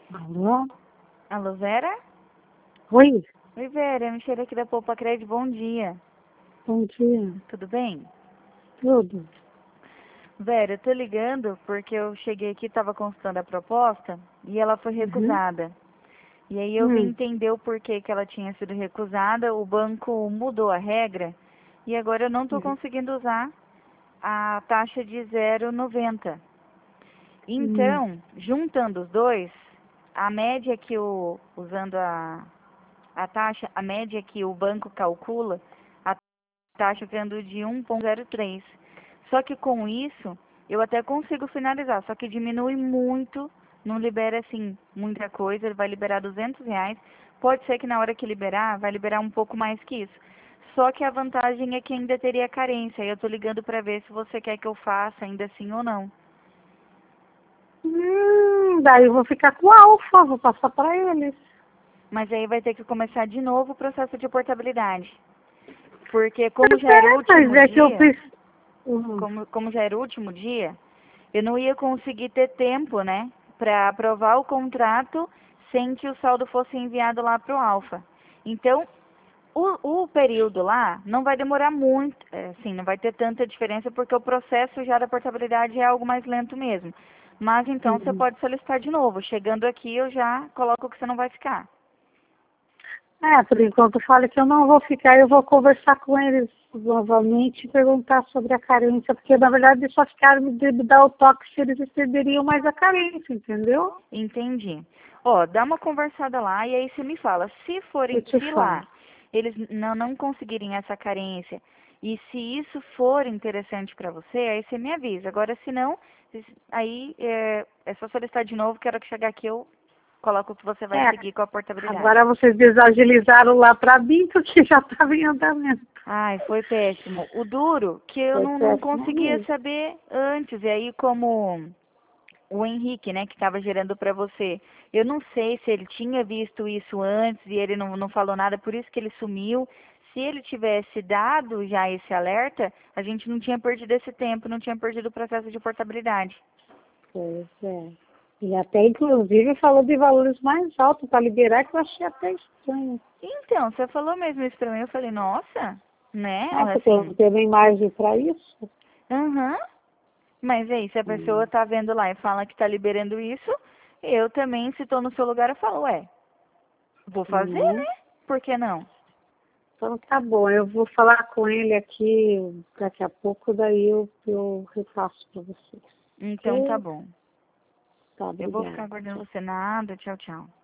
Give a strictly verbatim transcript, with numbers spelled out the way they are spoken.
Alô? Alô, Vera? Oi, Oi, Vera, me cheiro aqui da Poupa Crédito, bom dia. bom dia. Tudo bem? Tudo? Vera, eu tô ligando porque eu cheguei aqui, estava consultando a proposta e ela foi Uhum. recusada. E aí eu vim Hum. entender o porquê que ela tinha sido recusada, o banco mudou a regra e agora eu não estou Uhum. conseguindo usar a taxa de zero vírgula noventa. Hum. Então, juntando os dois, a média que o, usando a, a taxa, a média que o banco calcula, a taxa ficando de um vírgula zero três. Só que com isso, eu até consigo finalizar, só que diminui muito, não libera assim muita coisa, ele vai liberar duzentos reais. Pode ser que na hora que liberar, vai liberar um pouco mais que isso. Só que a vantagem é que ainda teria carência. Eu tô ligando para ver se você quer que eu faça ainda assim ou não. Hum, daí eu vou ficar com o Alfa, vou passar para eles. Mas aí vai ter que começar de novo o processo de portabilidade. Porque como já era o É, mas último é que eu dia, preciso. Uhum. como, como já era o último dia, eu não ia conseguir ter tempo, né, para aprovar o contrato sem que o saldo fosse enviado lá para o Alfa. Então, o, o período lá não vai demorar muito, é, assim, não vai ter tanta diferença porque o processo já da portabilidade é algo mais lento mesmo. Mas então você Uhum. pode solicitar de novo. Chegando aqui eu já coloco que você não vai ficar. É, por enquanto fala que eu não vou ficar, eu vou conversar com eles novamente e perguntar sobre a carência, porque na verdade eles só ficaram de me dar o toque se eles estenderiam mais a carência, entendeu? Entendi. Ó, dá uma conversada lá e aí você me fala. Se Eu forem, te se falo. lá eles não, não conseguirem essa carência e se isso for interessante para você, aí você me avisa. Agora, se não, aí é, é só solicitar de novo. Quero que chegar aqui eu coloco que você vai É, seguir com a portabilidade. agora vocês desagilizaram lá para mim, porque já estava em andamento. Ai, foi péssimo. O duro que eu Foi não, não péssimo conseguia mesmo. saber antes. E aí, como o Henrique, né, que estava gerando para você. Eu não sei se ele tinha visto isso antes e ele não, não falou nada, por isso que ele sumiu. Se ele tivesse dado já esse alerta, a gente não tinha perdido esse tempo, não tinha perdido o processo de portabilidade. Pois é. E até, inclusive, falou de valores mais altos para liberar, que eu achei até estranho. Então, você falou mesmo isso para mim, eu falei, nossa, né, Ah, porque eu não assim, tenho nem margem para isso. aham. Mas aí, se a pessoa Hum. tá vendo lá e fala que tá liberando isso, eu também, se tô no seu lugar, eu falo, ué, vou fazer, Né? né? Por que não? Então tá bom, eu vou falar com ele aqui daqui a pouco, daí eu, eu repasso para vocês. Então tá Ok? bom. Tá, Eu vou ficar obrigada. aguardando Tchau. você. Nada. Tchau, tchau.